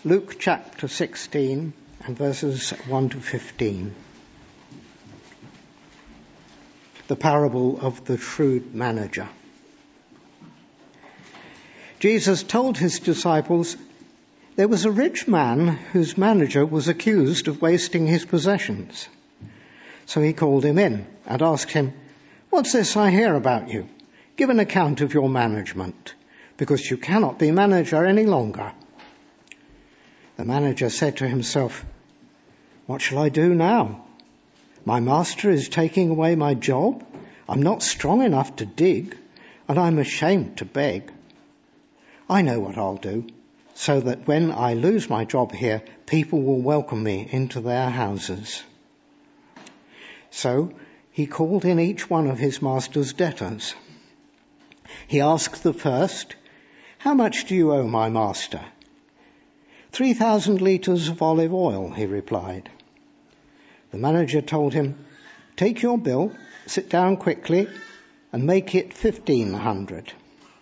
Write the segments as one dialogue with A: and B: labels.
A: Luke chapter 16 and verses 1 to 15. The parable of the shrewd manager. Jesus told his disciples, there was a rich man whose manager was accused of wasting his possessions. So he called him in and asked him, "What's this I hear about you? Give an account of your management, because you cannot be manager any longer." The manager said to himself, "What shall I do now? My master is taking away my job. I'm not strong enough to dig, and I'm ashamed to beg. I know what I'll do, so that when I lose my job here, people will welcome me into their houses." So he called in each one of his master's debtors. He asked the first, "How much do you owe my master?" 3,000 litres of olive oil, he replied. The manager told him, "Take your bill, sit down quickly, and make it 1,500.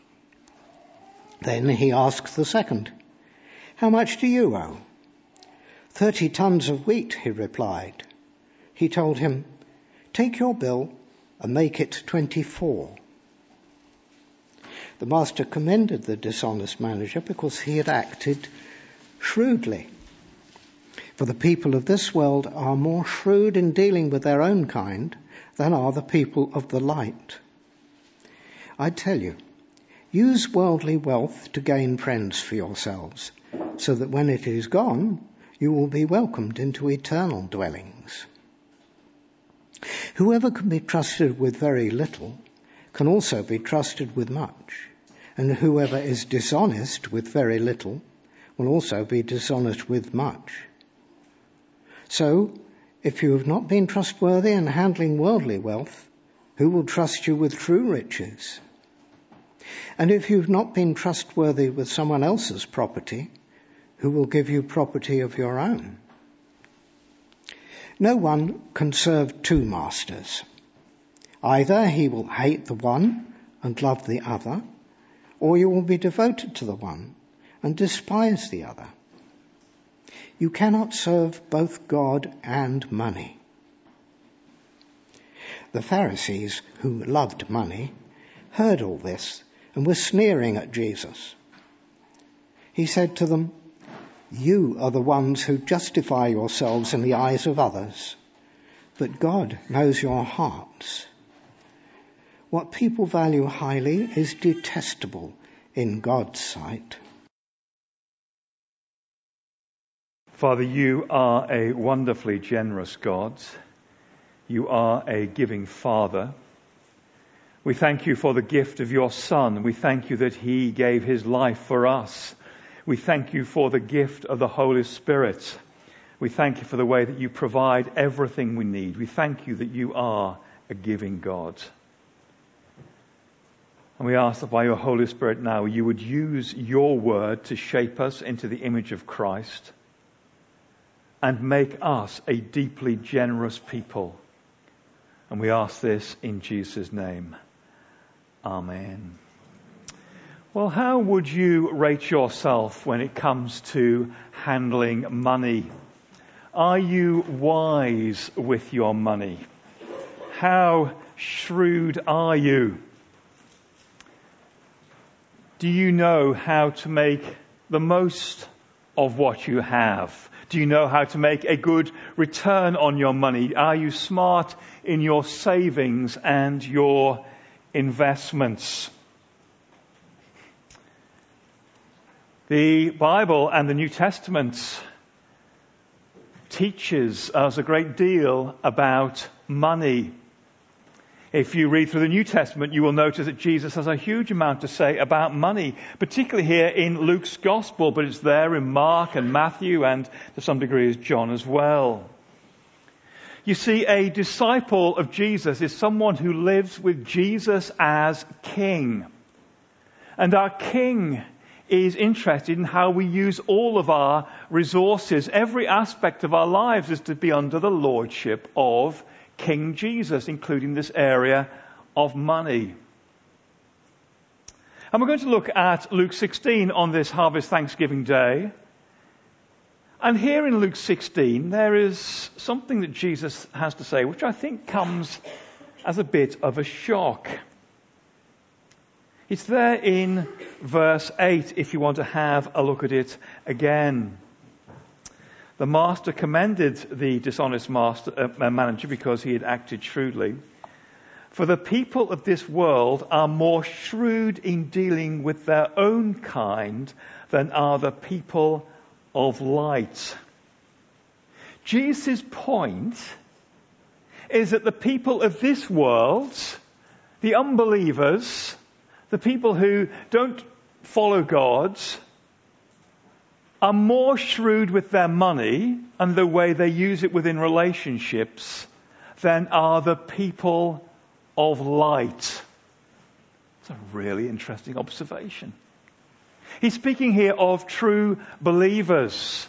A: Then he asked the second, "How much do you owe?" 30 tons of wheat, he replied. He told him, "Take your bill and make it 24. The master commended the dishonest manager because he had acted shrewdly. For the people of this world are more shrewd in dealing with their own kind than are the people of the light. I tell you, use worldly wealth to gain friends for yourselves, so that when it is gone, you will be welcomed into eternal dwellings. Whoever can be trusted with very little can also be trusted with much, and whoever is dishonest with very little will also be dishonest with much. So, if you have not been trustworthy in handling worldly wealth, who will trust you with true riches? And if you've not been trustworthy with someone else's property, who will give you property of your own? No one can serve two masters. Either he will hate the one and love the other, or you will be devoted to the one and despise the other. You cannot serve both God and money." The Pharisees, who loved money, heard all this and were sneering at Jesus. He said to them, "You are the ones who justify yourselves in the eyes of others, but God knows your hearts. What people value highly is detestable in God's sight."
B: Father, you are a wonderfully generous God. You are a giving Father. We thank you for the gift of your Son. We thank you that he gave his life for us. We thank you for the gift of the Holy Spirit. We thank you for the way that you provide everything we need. We thank you that you are a giving God. And we ask that by your Holy Spirit now you would use your word to shape us into the image of Christ and make us a deeply generous people. And we ask this in Jesus' name. Amen. Well, how would you rate yourself when it comes to handling money? Are you wise with your money? How shrewd are you? Do you know how to make the most of what you have? Do you know how to make a good return on your money? Are you smart in your savings and your investments? The Bible and the New Testament teaches us a great deal about money. If you read through the New Testament, you will notice that Jesus has a huge amount to say about money, particularly here in Luke's Gospel, but it's there in Mark and Matthew and to some degree is John as well. You see, a disciple of Jesus is someone who lives with Jesus as King. And our King is interested in how we use all of our resources. Every aspect of our lives is to be under the lordship of King Jesus, including this area of money. And we're going to look at Luke 16 on this Harvest Thanksgiving Day. And here in Luke 16, there is something that Jesus has to say, which I think comes as a bit of a shock. It's there in verse 8, if you want to have a look at it again. The master commended the dishonest manager because he had acted shrewdly. For the people of this world are more shrewd in dealing with their own kind than are the people of light. Jesus' point is that the people of this world, the unbelievers, the people who don't follow God, are more shrewd with their money and the way they use it within relationships than are the people of light. It's a really interesting observation. He's speaking here of true believers.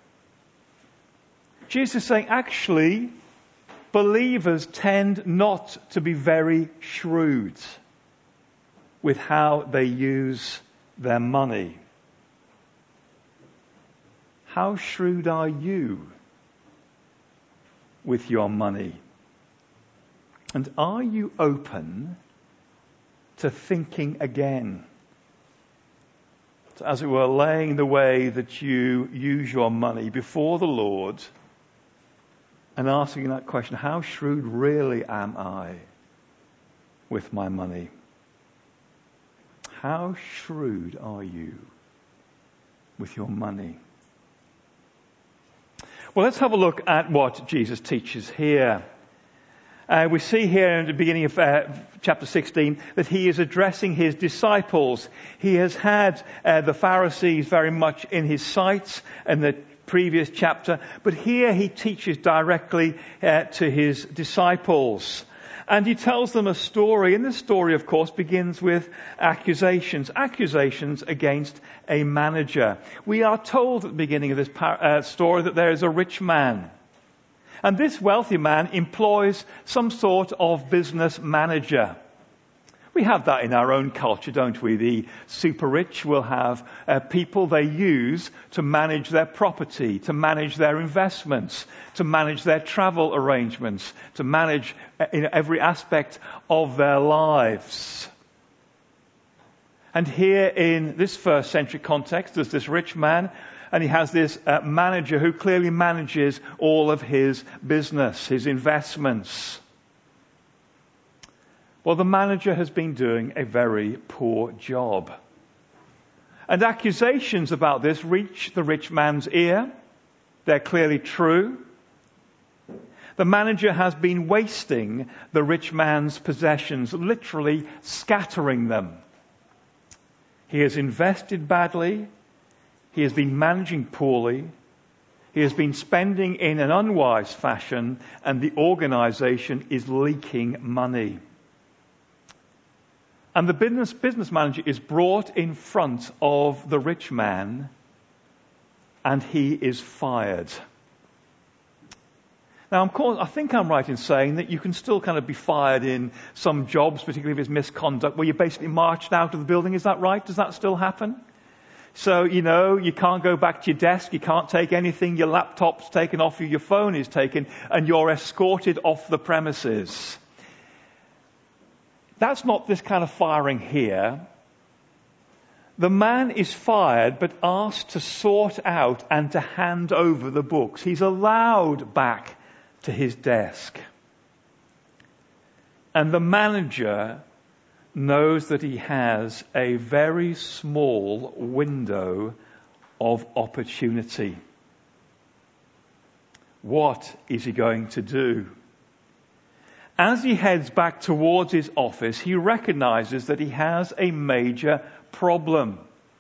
B: Jesus is saying, actually, believers tend not to be very shrewd with how they use their money. How shrewd are you with your money? And are you open to thinking again? So as it were, laying the way that you use your money before the Lord and asking that question, how shrewd really am I with my money? How shrewd are you with your money? Well, let's have a look at what Jesus teaches here. We see here in the beginning of chapter 16 that he is addressing his disciples. He has had the Pharisees very much in his sights in the previous chapter, but here he teaches directly to his disciples. And he tells them a story, and this story, of course, begins with accusations against a manager. We are told at the beginning of this story that there is a rich man. And this wealthy man employs some sort of business manager. We have that in our own culture, don't we? The super rich will have people they use to manage their property, to manage their investments, to manage their travel arrangements, to manage every aspect of their lives. And here in this first century context, there's this rich man, and he has this manager who clearly manages all of his business, his investments. Well, the manager has been doing a very poor job. And accusations about this reach the rich man's ear. They're clearly true. The manager has been wasting the rich man's possessions, literally scattering them. He has invested badly. He has been managing poorly. He has been spending in an unwise fashion, and the organization is leaking money. And the business manager is brought in front of the rich man, and he is fired. Now, I think I'm right in saying that you can still kind of be fired in some jobs, particularly if it's misconduct, where you're basically marched out of the building. Is that right? Does that still happen? So, you can't go back to your desk, you can't take anything, your laptop's taken off you, your phone is taken, and you're escorted off the premises. That's not this kind of firing here. The man is fired, but asked to sort out and to hand over the books. He's allowed back to his desk. And the manager knows that he has a very small window of opportunity. What is he going to do? As he heads back towards his office, he recognizes that he has a major problem.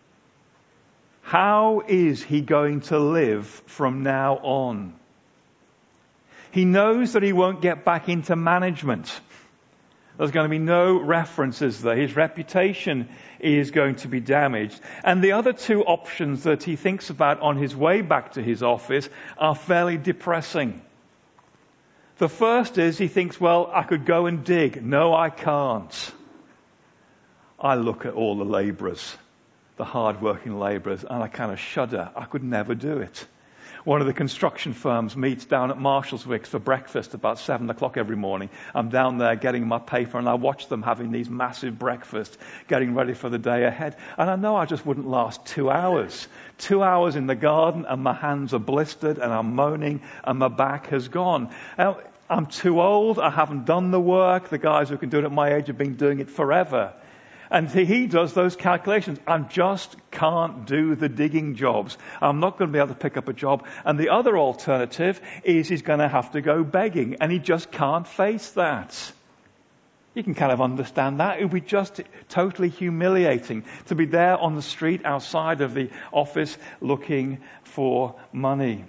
B: How is he going to live from now on? He knows that he won't get back into management. There's going to be no references there. His reputation is going to be damaged. And the other two options that he thinks about on his way back to his office are fairly depressing. The first is he thinks, well, I could go and dig. No, I can't. I look at all the labourers, the hard-working labourers, and I kind of shudder. I could never do it. One of the construction firms meets down at Marshallswicks for breakfast about 7 o'clock every morning. I'm down there getting my paper, and I watch them having these massive breakfasts, getting ready for the day ahead. And I know I just wouldn't last 2 hours. 2 hours in the garden, and my hands are blistered, and I'm moaning, and my back has gone. Now, I'm too old. I haven't done the work. The guys who can do it at my age have been doing it forever. And he does those calculations. I just can't do the digging jobs. I'm not going to be able to pick up a job. And the other alternative is he's going to have to go begging. And he just can't face that. You can kind of understand that. It would be just totally humiliating to be there on the street outside of the office looking for money.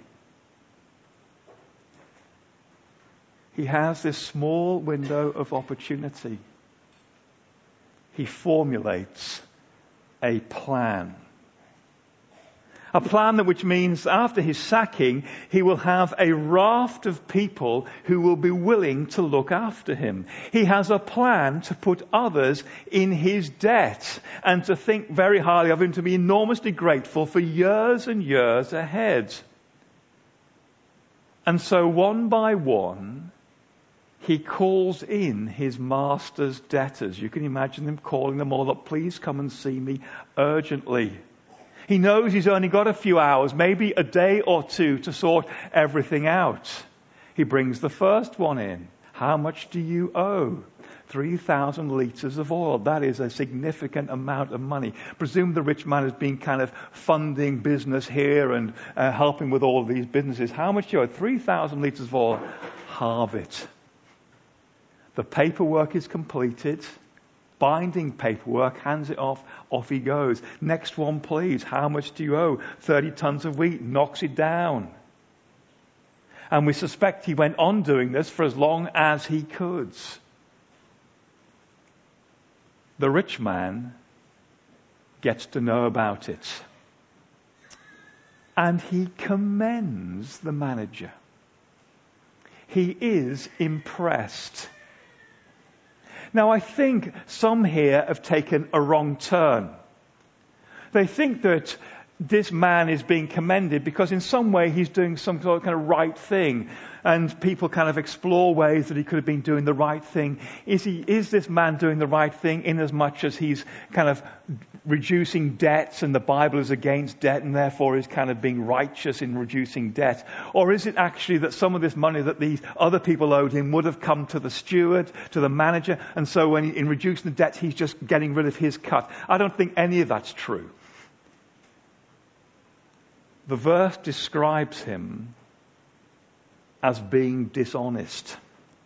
B: He has this small window of opportunity. He formulates a plan. A plan that which means after his sacking, he will have a raft of people who will be willing to look after him. He has a plan to put others in his debt and to think very highly of him, to be enormously grateful for years and years ahead. And so one by one, he calls in his master's debtors. You can imagine him calling them all up. Please come and see me urgently. He knows he's only got a few hours, maybe a day or two to sort everything out. He brings the first one in. How much do you owe? 3,000 litres of oil. That is a significant amount of money. Presume the rich man has been kind of funding business here and helping with all of these businesses. How much do you owe? 3,000 litres of oil. Halve it. The paperwork is completed. Binding paperwork, hands it off he goes. Next one, please. How much do you owe? 30 tons of wheat. Knocks it down. And we suspect he went on doing this for as long as he could. The rich man gets to know about it. And he commends the manager. He is impressed. Now, I think some here have taken a wrong turn. They think that this man is being commended because in some way he's doing some sort of kind of right thing. And people kind of explore ways that he could have been doing the right thing. Is this man doing the right thing in as much as he's kind of reducing debts and the Bible is against debt and therefore is kind of being righteous in reducing debt? Or is it actually that some of this money that these other people owed him would have come to the steward, to the manager, and so when in reducing the debt he's just getting rid of his cut? I don't think any of that's true. The verse describes him as being dishonest.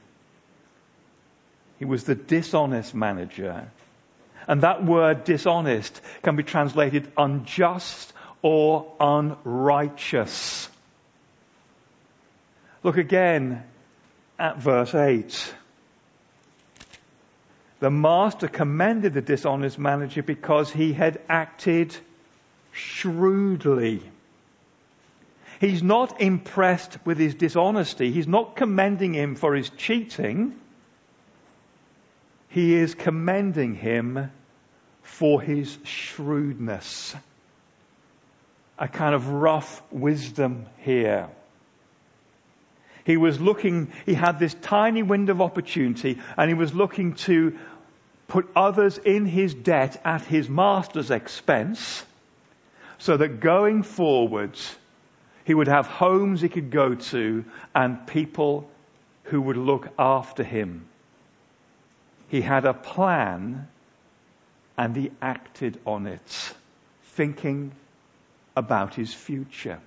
B: He was the dishonest manager. And that word dishonest can be translated unjust or unrighteous. Look again at verse 8. The master commended the dishonest manager because he had acted shrewdly. He's not impressed with his dishonesty. He's not commending him for his cheating. He is commending him for his shrewdness. A kind of rough wisdom here. He had this tiny window of opportunity, and he was looking to put others in his debt at his master's expense, so that going forwards, he would have homes he could go to and people who would look after him. He had a plan and he acted on it, thinking about his future.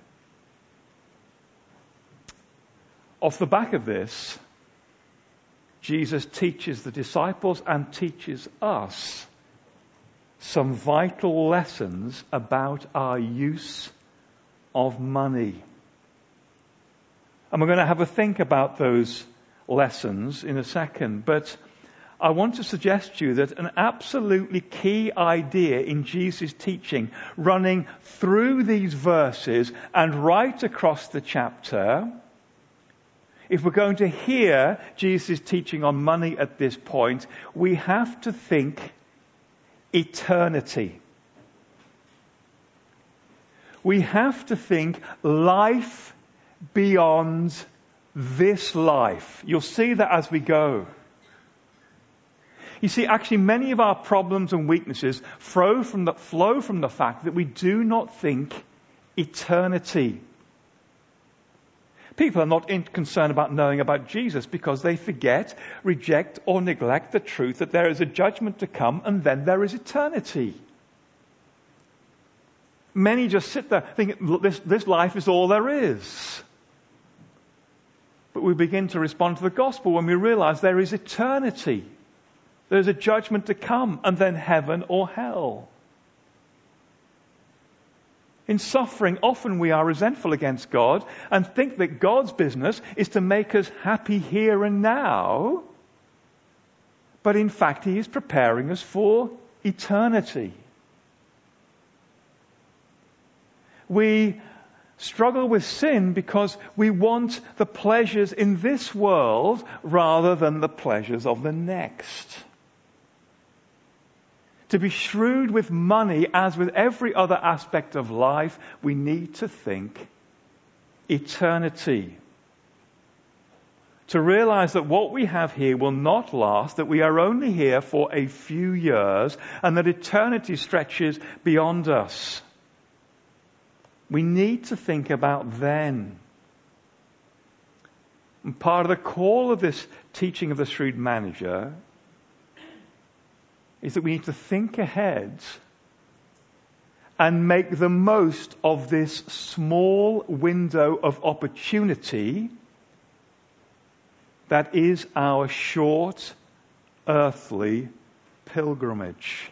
B: Off the back of this, Jesus teaches the disciples and teaches us some vital lessons about our use of money. And we're going to have a think about those lessons in a second, but I want to suggest to you that an absolutely key idea in Jesus' teaching, running through these verses and right across the chapter, if we're going to hear Jesus' teaching on money at this point, we have to think eternity. We have to think life beyond this life. You'll see that as we go. You see, actually many of our problems and weaknesses flow from the fact that we do not think eternity. People are not concerned about knowing about Jesus because they forget, reject, or neglect the truth that there is a judgment to come and then there is eternity. Many just sit there thinking, this life is all there is. But we begin to respond to the gospel when we realize there is eternity. There's a judgment to come and then heaven or hell. In suffering, often we are resentful against God and think that God's business is to make us happy here and now. But in fact, He is preparing us for eternity. We struggle with sin because we want the pleasures in this world rather than the pleasures of the next. To be shrewd with money, as with every other aspect of life, we need to think eternity. To realize that what we have here will not last, that we are only here for a few years, and that eternity stretches beyond us. We need to think about then. And part of the call of this teaching of the shrewd manager is that we need to think ahead and make the most of this small window of opportunity that is our short earthly pilgrimage.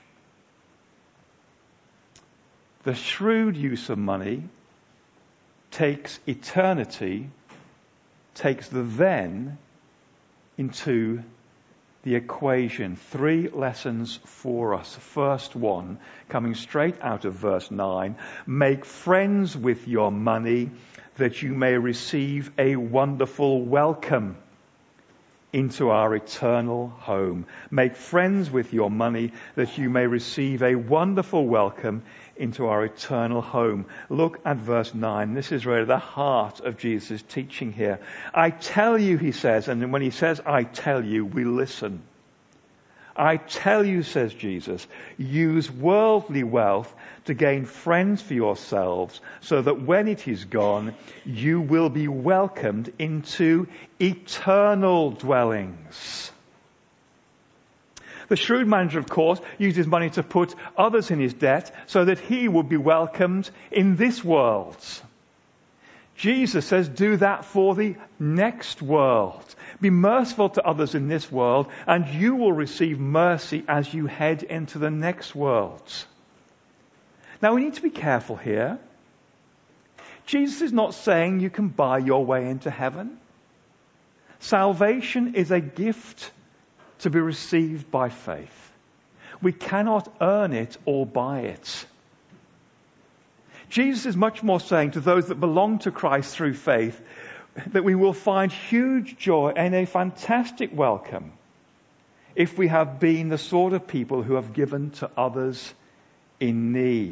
B: The shrewd use of money takes eternity, takes the then into the equation. 3 lessons for us. First one, coming straight out of verse 9. Make friends with your money that you may receive a wonderful welcome into our eternal home. Make friends with your money that you may receive a wonderful welcome into our eternal home. Look at verse 9. This is really the heart of Jesus' teaching here. I tell you, he says, and when he says, I tell you, we listen. I tell you, says Jesus, use worldly wealth to gain friends for yourselves, so that when it is gone, you will be welcomed into eternal dwellings. The shrewd manager, of course, used his money to put others in his debt so that he would be welcomed in this world. Jesus says, do that for the next world. Be merciful to others in this world, and you will receive mercy as you head into the next world. Now, we need to be careful here. Jesus is not saying you can buy your way into heaven. Salvation is a gift to be received by faith. We cannot earn it or buy it. Jesus is much more saying to those that belong to Christ through faith that we will find huge joy and a fantastic welcome if we have been the sort of people who have given to others in need.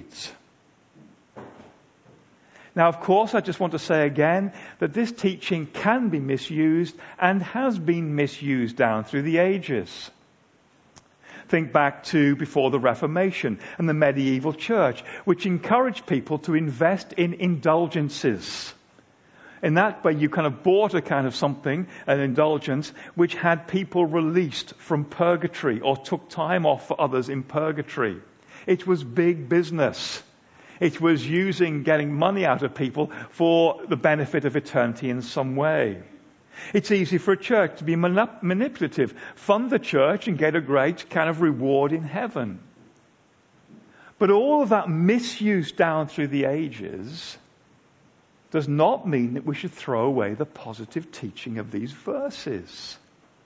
B: Now, of course, I just want to say again that this teaching can be misused and has been misused down through the ages. Think back to before the Reformation and the medieval church, which encouraged people to invest in indulgences. In that way, you kind of bought a kind of something, an indulgence, which had people released from purgatory or took time off for others in purgatory. It was big business. It was getting money out of people for the benefit of eternity in some way. It's easy for a church to be manipulative, fund the church and get a great kind of reward in heaven. But all of that misuse down through the ages does not mean that we should throw away the positive teaching of these verses.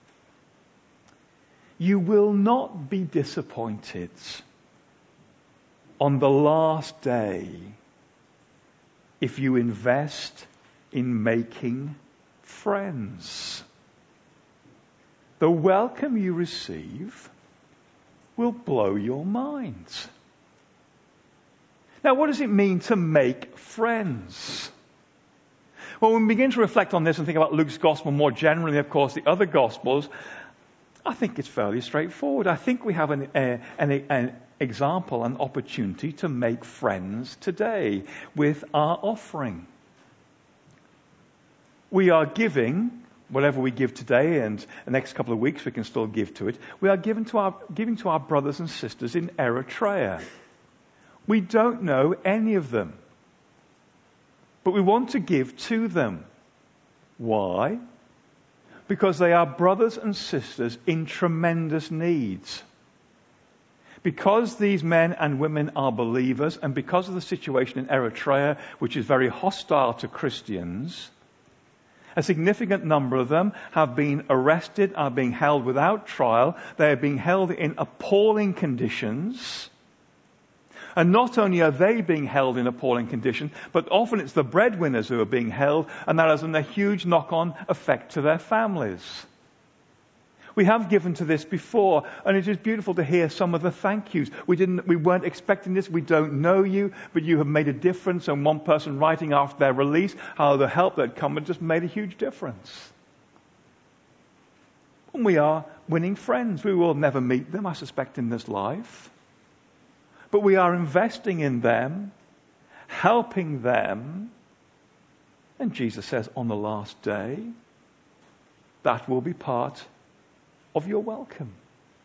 B: You will not be disappointed on the last day if you invest in making friends. The welcome you receive will blow your mind. Now, what does it mean to make friends? Well, when we begin to reflect on this and think about Luke's gospel more generally, of course, the other gospels, I think it's fairly straightforward. I think we have an example, an opportunity to make friends today with our offering. We are giving, whatever we give today, and the next couple of weeks we can still give to it, we are giving to our brothers and sisters in Eritrea. We don't know any of them, but we want to give to them. Why? Because they are brothers and sisters in tremendous needs. Because these men and women are believers, and because of the situation in Eritrea, which is very hostile to Christians, a significant number of them have been arrested, are being held without trial. They are being held in appalling conditions. And not only are they being held in appalling conditions, but often it's the breadwinners who are being held, and that has a huge knock-on effect to their families. We have given to this before, and it is beautiful to hear some of the thank yous. We weren't expecting this, we don't know you, but you have made a difference, and one person writing after their release how the help that had come had just made a huge difference. And we are winning friends. We will never meet them, I suspect, in this life. But we are investing in them, helping them, and Jesus says on the last day, that will be part of your welcome.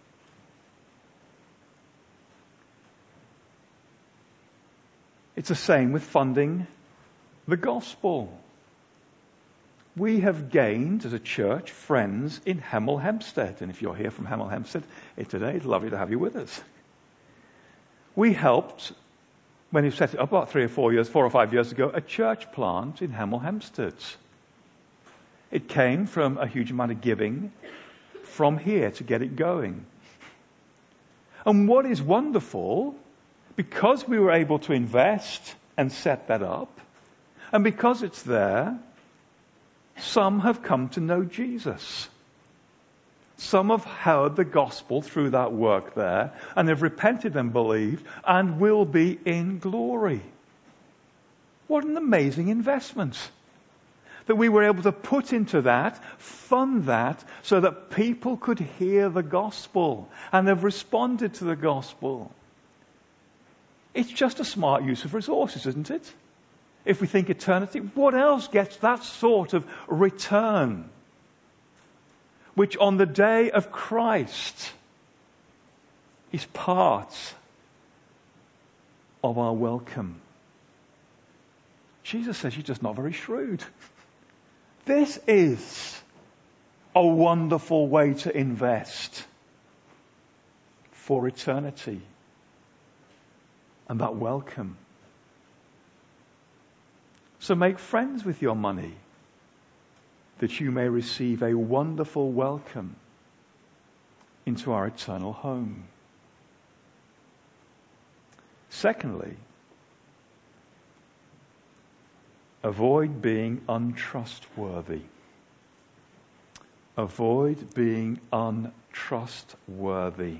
B: It's the same with funding the gospel. We have gained, as a church, friends in Hemel Hempstead. And if you're here from Hemel Hempstead today, it's lovely to have you with us. We helped, when he set it up about 4 or 5 years ago, a church plant in Hemel Hempstead. It came from a huge amount of giving from here to get it going. And what is wonderful, because we were able to invest and set that up, and because it's there, some have come to know Jesus. Some have heard the gospel through that work there, and have repented and believed, and will be in glory. What an amazing investment that we were able to put into that, fund that, so that people could hear the gospel and have responded to the gospel. It's just a smart use of resources, isn't it? If we think eternity, what else gets that sort of return? Which on the day of Christ is part of our welcome. Jesus says you're just not very shrewd. This is a wonderful way to invest for eternity and that welcome. So make friends with your money, that you may receive a wonderful welcome into our eternal home. Secondly, avoid being untrustworthy. Avoid being untrustworthy.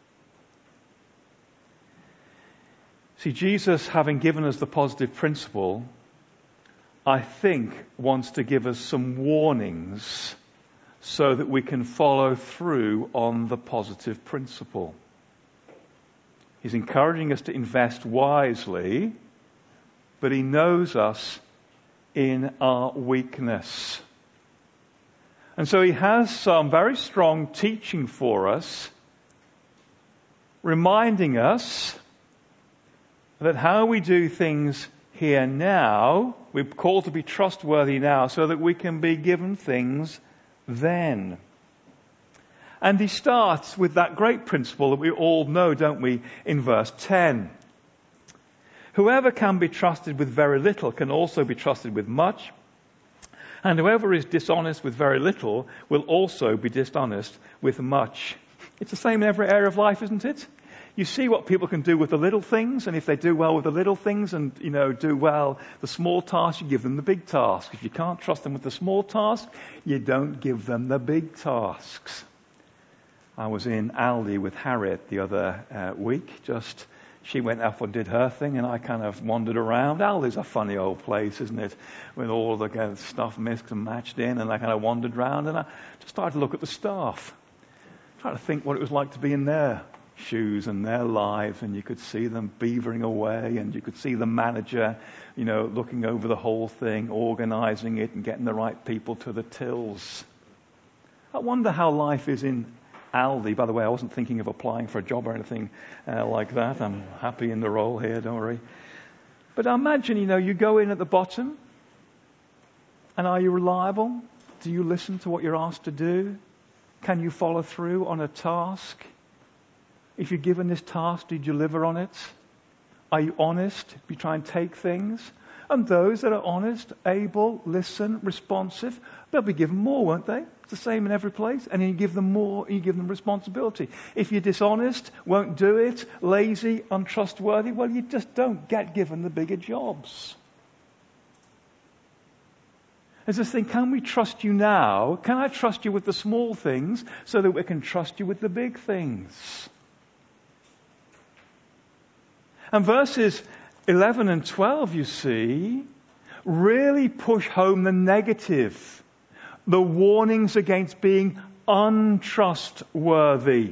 B: See, Jesus, having given us the positive principle, I think wants to give us some warnings so that we can follow through on the positive principle. He's encouraging us to invest wisely, but he knows us in our weakness. And so he has some very strong teaching for us, reminding us that how we do things here now, we're called to be trustworthy now so that we can be given things then. And he starts with that great principle that we all know, don't we, in verse 10. Whoever can be trusted with very little can also be trusted with much. And whoever is dishonest with very little will also be dishonest with much. It's the same in every area of life, isn't it? You see what people can do with the little things, and if they do well with the little things and, do well the small tasks, you give them the big tasks. If you can't trust them with the small tasks, you don't give them the big tasks. I was in Aldi with Harriet the other week, just She went off and did her thing, and I kind of wandered around. Aldi's a funny old place, isn't it? With all the kind of stuff mixed and matched in, and I kind of wandered around, and I just started to look at the staff. Trying to think what it was like to be in their shoes and their lives, and you could see them beavering away, and you could see the manager, looking over the whole thing, organizing it and getting the right people to the tills. I wonder how life is in Aldi. By the way, I wasn't thinking of applying for a job or anything like that. I'm happy in the role here, don't worry. But I imagine, you go in at the bottom, and are you reliable? Do you listen to what you're asked to do? Can you follow through on a task? If you're given this task, do you deliver on it? Are you honest? Do you try and take things? And those that are honest, able, listen, responsive, they'll be given more, won't they? It's the same in every place. And you give them more, you give them responsibility. If you're dishonest, won't do it, lazy, untrustworthy, well, you just don't get given the bigger jobs. There's this thing, can we trust you now? Can I trust you with the small things so that we can trust you with the big things? And verses 11 and 12, you see, really push home the negative, the warnings against being untrustworthy.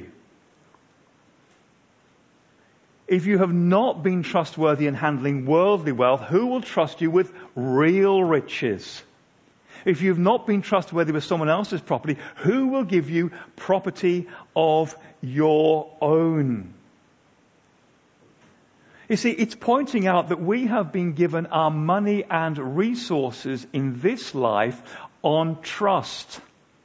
B: If you have not been trustworthy in handling worldly wealth, who will trust you with real riches? If you've not been trustworthy with someone else's property, who will give you property of your own? You see, it's pointing out that we have been given our money and resources in this life on trust.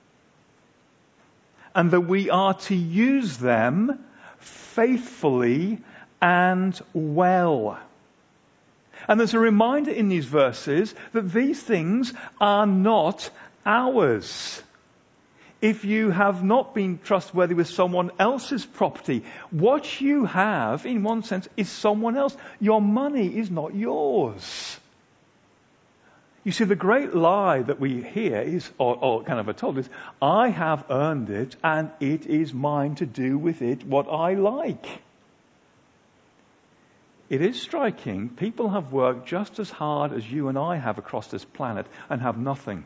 B: And that we are to use them faithfully and well. And there's a reminder in these verses that these things are not ours. If you have not been trustworthy with someone else's property, what you have, in one sense, is someone else. Your money is not yours. You see, the great lie that we hear is, or kind of are told is, I have earned it and it is mine to do with it what I like. It is striking. People have worked just as hard as you and I have across this planet and have nothing.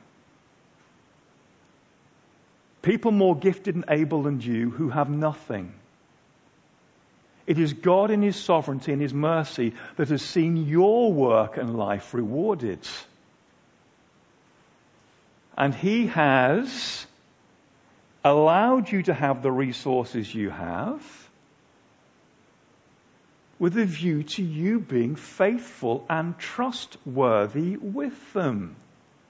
B: People more gifted and able than you who have nothing. It is God in His sovereignty and His mercy that has seen your work and life rewarded. And He has allowed you to have the resources you have with a view to you being faithful and trustworthy with them.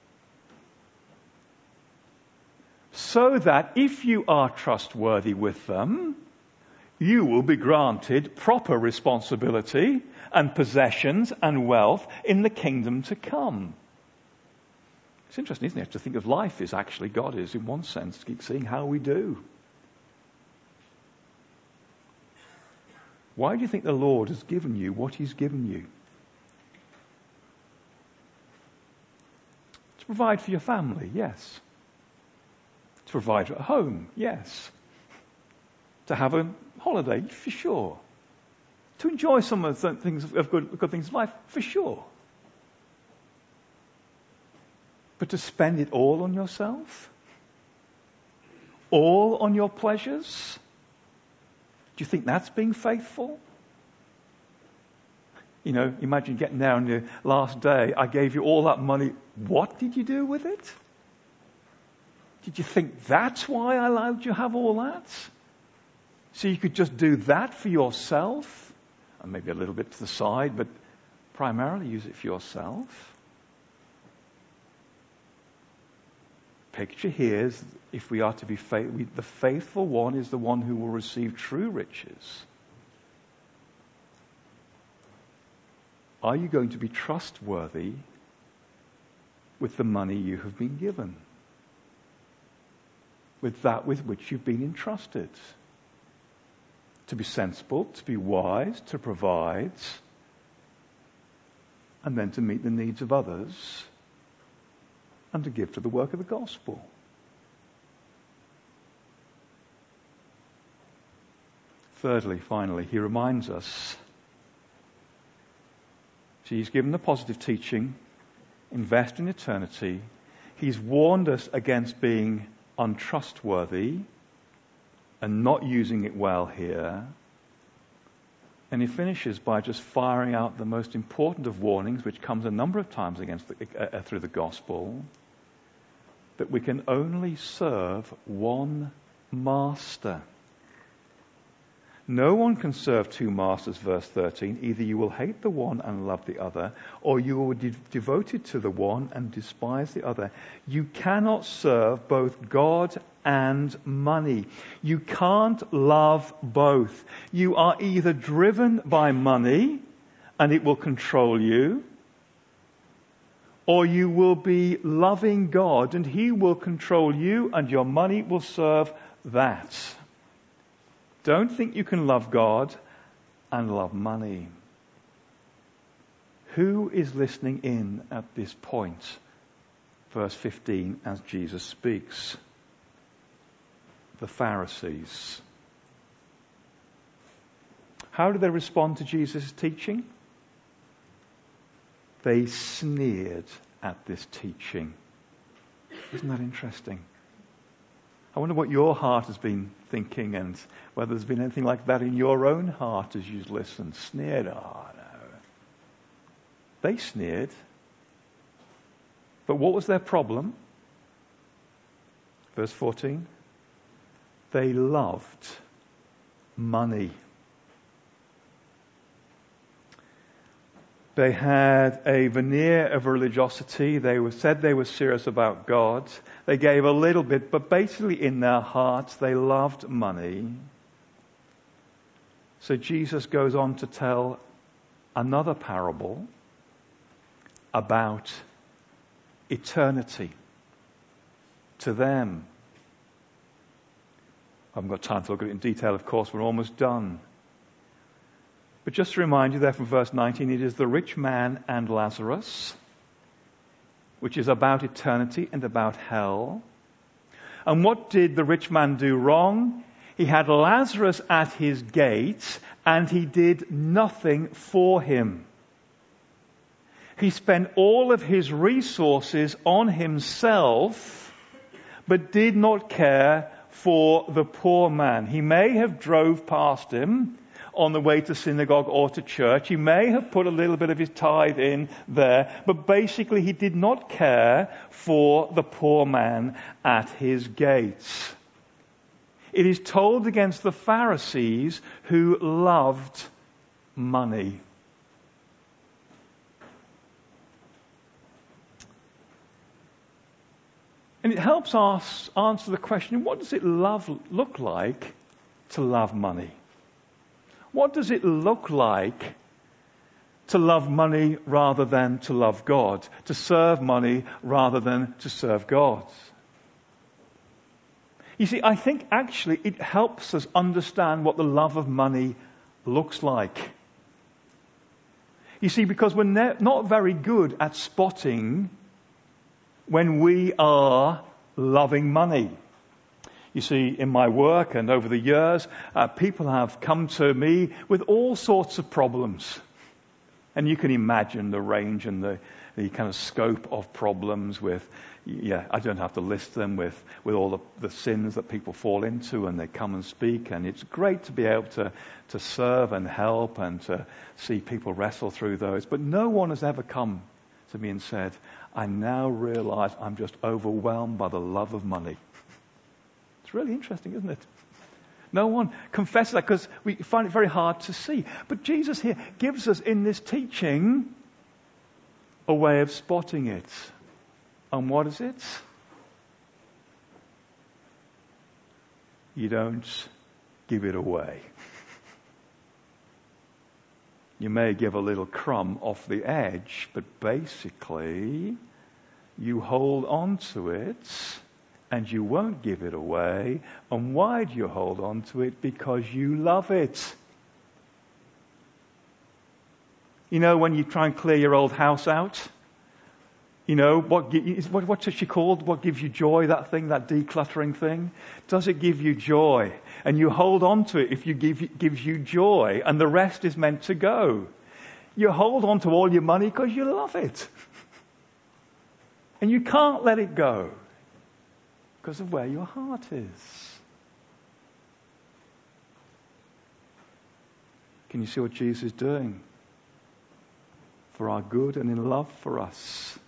B: So that if you are trustworthy with them, you will be granted proper responsibility and possessions and wealth in the kingdom to come. It's interesting, isn't it, to think of life as actually God is, in one sense, to keep seeing how we do. Why do you think the Lord has given you what He's given you? To provide for your family, yes. To provide a home, yes. To have a holiday, for sure. To enjoy some of the things of good things in life, for sure. But to spend it all on yourself? All on your pleasures? Do you think that's being faithful? Imagine getting there on your last day. I gave you all that money. What did you do with it? Did you think that's why I allowed you to have all that? So you could just do that for yourself? And maybe a little bit to the side, but primarily use it for yourself? Picture here is, if we are to be the faithful one is the one who will receive true riches. Are you going to be trustworthy with the money you have been given? With that with which you've been entrusted? To be sensible, to be wise, to provide, and then to meet the needs of others, and to give to the work of the gospel. Thirdly, finally, he reminds us So he's given the positive teaching, invest in eternity. He's warned us against being untrustworthy and not using it well here. And he finishes by just firing out the most important of warnings, which comes a number of times through the gospel, that we can only serve one master. No one can serve two masters, verse 13. Either you will hate the one and love the other, or you will be devoted to the one and despise the other. You cannot serve both God and money. You can't love both. You are either driven by money and it will control you, or you will be loving God and He will control you and your money will serve that. Don't think you can love God and love money. Who is listening in at this point? Verse 15, as Jesus speaks. The Pharisees. How did they respond to Jesus' teaching? They sneered at this teaching. Isn't that interesting? I wonder what your heart has been thinking and whether there's been anything like that in your own heart as you've listened. Sneered, oh no. They sneered. But what was their problem? Verse 14. They loved money. They had a veneer of religiosity. They said they were serious about God. They gave a little bit, but basically in their hearts they loved money. So Jesus goes on to tell another parable about eternity to them. I haven't got time to look at it in detail, of course, we're almost done. But just to remind you there from verse 19, it is the rich man and Lazarus, which is about eternity and about hell. And what did the rich man do wrong? He had Lazarus at his gate and he did nothing for him. He spent all of his resources on himself, but did not care for the poor man. He may have drove past him on the way to synagogue or to church. He may have put a little bit of his tithe in there, but basically he did not care for the poor man at his gates. It is told against the Pharisees who loved money. And it helps us answer the question, what does it look like to love money? What does it look like to love money rather than to love God? To serve money rather than to serve God? You see, I think actually it helps us understand what the love of money looks like. You see, because we're not very good at spotting when we are loving money. You see, in my work and over the years, people have come to me with all sorts of problems. And you can imagine the range and the kind of scope of problems with, I don't have to list them, with all the sins that people fall into, and they come and speak. And it's great to be able to serve and help and to see people wrestle through those. But no one has ever come to me and said, I now realize I'm just overwhelmed by the love of money. It's really interesting, isn't it? No one confesses that because we find it very hard to see. But Jesus here gives us in this teaching a way of spotting it. And what is it? You don't give it away. You may give a little crumb off the edge, but basically you hold on to it and you won't give it away. And why do you hold on to it? Because you love it. You know, when you try and clear your old house out, you know, what's she called? What gives you joy, that thing, that decluttering thing? Does it give you joy? And you hold on to it if gives you joy, and the rest is meant to go. You hold on to all your money because you love it. And you can't let it go because of where your heart is. Can you see what Jesus is doing? For our good and in love for us.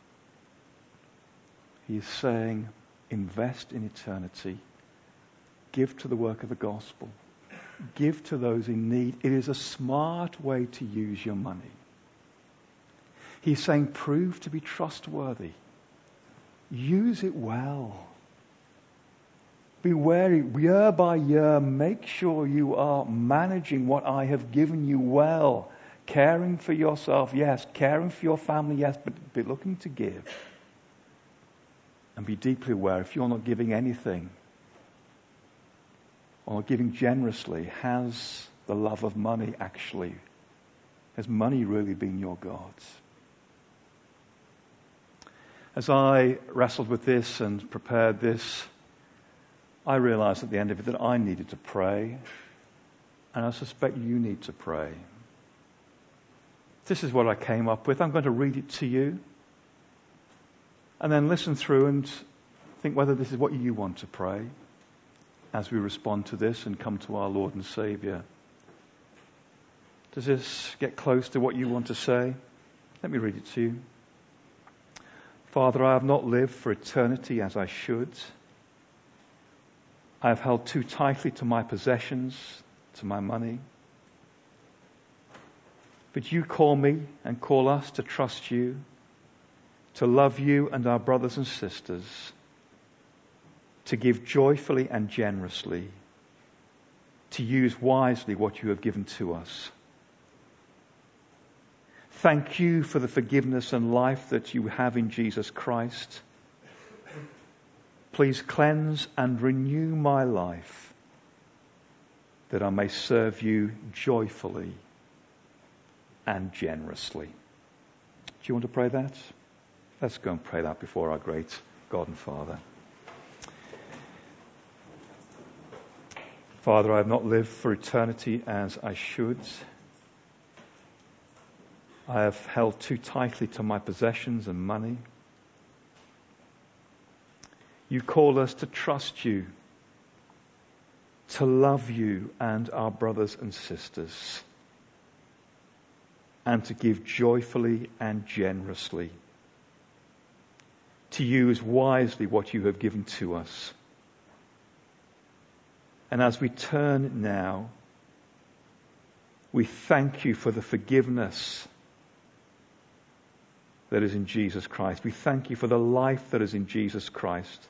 B: He is saying, invest in eternity. Give to the work of the gospel. Give to those in need. It is a smart way to use your money. He's saying, prove to be trustworthy. Use it well. Be wary, year by year, make sure you are managing what I have given you well. Caring for yourself, yes. Caring for your family, yes. But be looking to give. And be deeply aware, if you're not giving anything, or giving generously, has the love of money actually, has money really been your God? As I wrestled with this and prepared this, I realized at the end of it that I needed to pray, and I suspect you need to pray. This is what I came up with. I'm going to read it to you, and then listen through and think whether this is what you want to pray as we respond to this and come to our Lord and Saviour. Does this get close to what you want to say? Let me read it to you. Father, I have not lived for eternity as I should. I have held too tightly to my possessions, to my money. But you call me and call us to trust you, to love you and our brothers and sisters, to give joyfully and generously, to use wisely what you have given to us. Thank you for the forgiveness and life that you have in Jesus Christ. Please cleanse and renew my life that I may serve you joyfully and generously. Do you want to pray that? Let's go and pray that before our great God and Father. Father, I have not lived for eternity as I should. I have held too tightly to my possessions and money. You call us to trust you, to love you and our brothers and sisters, and to give joyfully and generously, to use wisely what you have given to us. And as we turn now, we thank you for the forgiveness that is in Jesus Christ. We thank you for the life that is in Jesus Christ.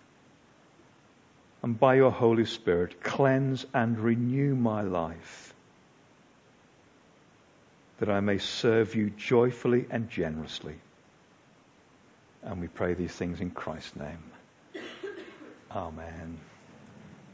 B: And by your Holy Spirit, cleanse and renew my life, that I may serve you joyfully and generously. And we pray these things in Christ's name. Amen.